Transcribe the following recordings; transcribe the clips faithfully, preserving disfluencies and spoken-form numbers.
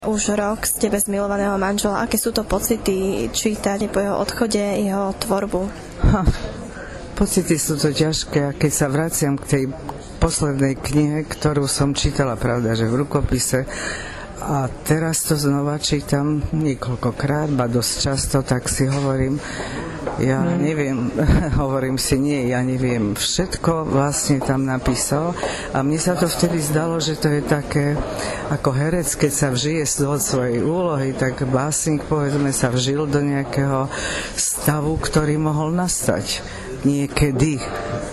Už rok ste bez milovaného manžela. Aké sú to pocity čítať po jeho odchode, jeho tvorbu? Ha, pocity sú to ťažké, a keď sa vraciam k tej poslednej knihe, ktorú som čítala, pravda, že v rukopise, a teraz to znova čítam niekoľkokrát, ba dosť často, tak si hovorím, ja neviem, hovorím si, nie, ja neviem, všetko vlastne tam napísal a mne sa to vtedy zdalo, že to je také ako herec, keď sa vžije do svojej úlohy, tak básnik, povedzme, sa vžil do nejakého stavu, ktorý mohol nastať niekedy.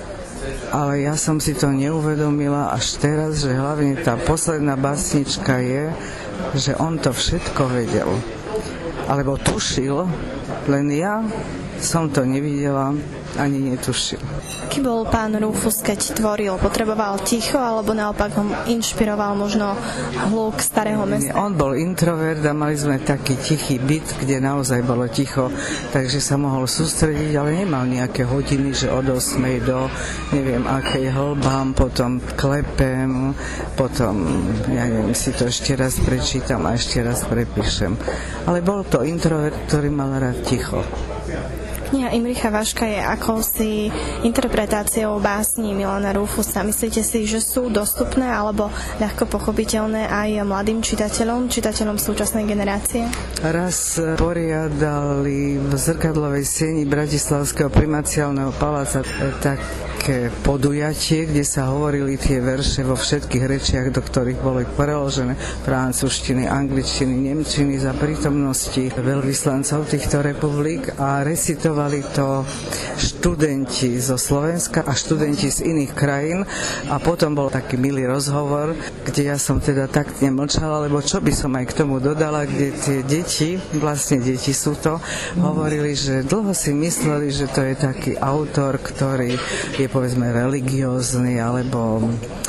Ale ja som si to neuvedomila až teraz, že hlavne tá posledná básnička je, že on to všetko vedel. Alebo tušil, len ja som to nevidela ani netušil. Aký bol pán Rúfus, keď tvoril? Potreboval ticho, alebo naopak ho inšpiroval možno hluk starého mesta? On bol introvert a mali sme taký tichý byt, kde naozaj bolo ticho, takže sa mohol sústrediť, ale nemal nejaké hodiny, že od ôsmej do neviem akej hlbám, potom klepem, potom, ja neviem, si to ešte raz prečítam a ešte raz prepíšem. Ale bol to introvert, ktorý mal rád ticho. Kniha Imricha Vaška je akousi interpretáciou básní Milana Rúfusa. Myslíte si, že sú dostupné alebo ľahko pochopiteľné aj mladým čitateľom, čitateľom súčasnej generácie? Raz poriadali v Zrkadlovej sieni Bratislavského primaciálneho paláca také podujatie, kde sa hovorili tie verše vo všetkých rečiach, do ktorých boli preložené francúzštiny, angličtiny, nemčiny za prítomnosti veľvyslancov týchto republik a recitovali to študenti zo Slovenska a študenti z iných krajín a potom bol taký milý rozhovor, kde ja som teda tak nemlčala, lebo čo by som aj k tomu dodala, kde tie deti, vlastne deti sú to, hovorili, že dlho si mysleli, že to je taký autor, ktorý je povedzme religiózny alebo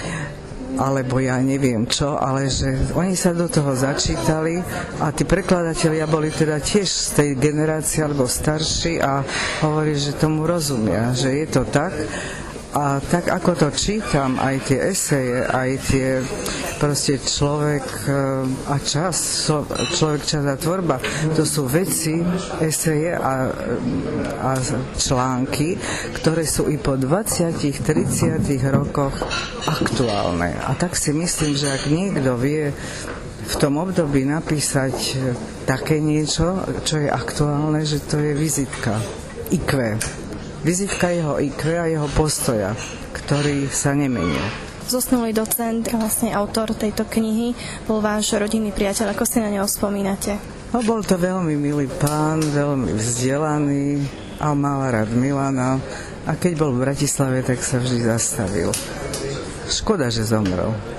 alebo ja neviem čo, ale že oni sa do toho začítali a tí prekladatelia boli teda tiež z tej generácie alebo starší a hovorí, že tomu rozumia, že je to tak. A tak ako to čítam, aj tie eseje, aj tie proste človek a čas, človek, čas a tvorba, to sú veci, eseje a, a články, ktoré sú i po dvadsiatich tridsiatich rokoch aktuálne. A tak si myslím, že ak niekto vie v tom období napísať také niečo, čo je aktuálne, že to je vizitka, í kvé. Vizitka jeho í kvé a jeho postoja, ktorý sa nemenil. Zosnulý docent, vlastne autor tejto knihy, bol váš rodinný priateľ. Ako si na neho spomínate? No, bol to veľmi milý pán, veľmi vzdelaný a mal rád Milana. A keď bol v Bratislave, tak sa vždy zastavil. Škoda, že zomrel.